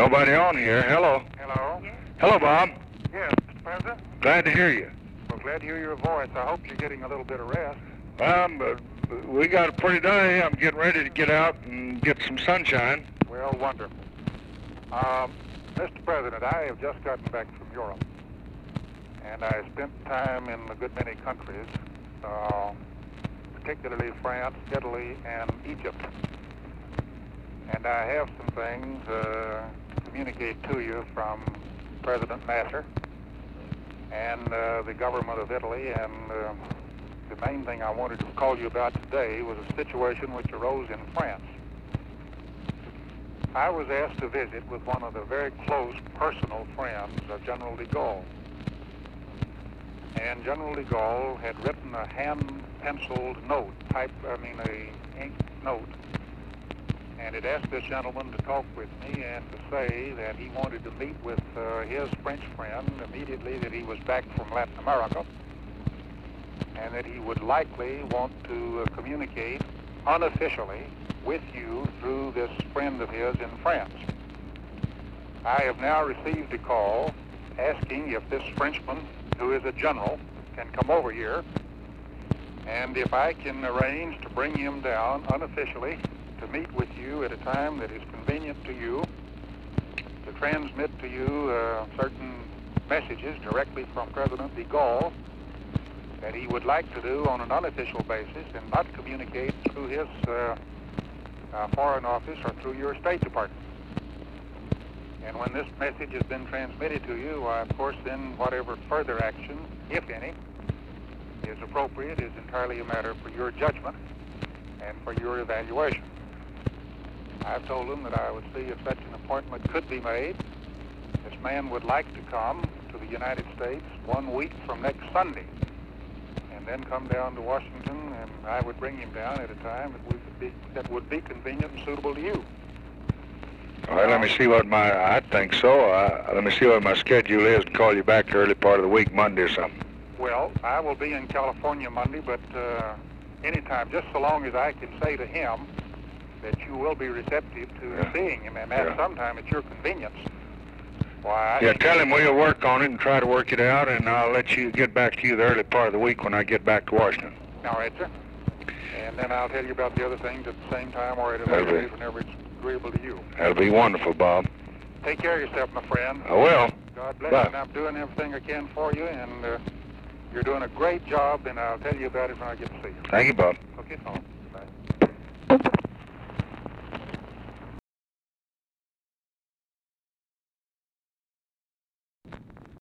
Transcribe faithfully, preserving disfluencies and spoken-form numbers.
Nobody on here. Hello. Hello? Yes. Hello, Bob. Yes, Mister President? Glad to hear you. Well, glad to hear your voice. I hope you're getting a little bit of rest. Um, uh, we got a pretty day. I'm getting ready to get out and get some sunshine. Well, wonderful. Um, Mister President, I have just gotten back from Europe, and I spent time in a good many countries, uh, particularly France, Italy, and Egypt. And I have some things uh, to communicate to you from President Nasser and uh, the government of Italy. And uh, the main thing I wanted to call you about today was a situation which arose in France. I was asked to visit with one of the very close personal friends of General de Gaulle. And General de Gaulle had written a hand-penciled note, type, I mean a ink note, and had asked this gentleman to talk with me and to say that he wanted to meet with uh, his French friend immediately that he was back from Latin America, and that he would likely want to uh, communicate unofficially with you through this friend of his in France. I have now received a call asking if this Frenchman, who is a general, can come over here, and if I can arrange to bring him down unofficially to meet with you at a time that is convenient to you, to transmit to you uh, certain messages directly from President de Gaulle that he would like to do on an unofficial basis and not communicate through his uh, uh, foreign office or through your State Department. And when this message has been transmitted to you, why, of course, then whatever further action, if any, is appropriate is entirely a matter for your judgment and for your evaluation. I've told him that I would see if such an appointment could be made. This man would like to come to the United States one week from next Sunday, and then come down to Washington, and I would bring him down at a time that, we could be, that would be convenient and suitable to you. All right, let me see what my, I think so. Uh, let me see what my schedule is and call you back the early part of the week, Monday or something. Well, I will be in California Monday, but uh, anytime, just so long as I can say to him that you will be receptive to Yeah. seeing him, and that Yeah. sometime at your convenience. Why, I Yeah, think- tell him we'll work on it and try to work it out, and I'll let you get back to you the early part of the week when I get back to Washington. All right, sir. And then I'll tell you about the other things at the same time or at a That'll later be- date whenever it's agreeable to you. That'll be wonderful, Bob. Take care of yourself, my friend. I will. God bless Bye. you, and I'm doing everything I can for you, and uh, you're doing a great job, and I'll tell you about it when I get to see you. Thank you, Bob. Okay, so. Bye.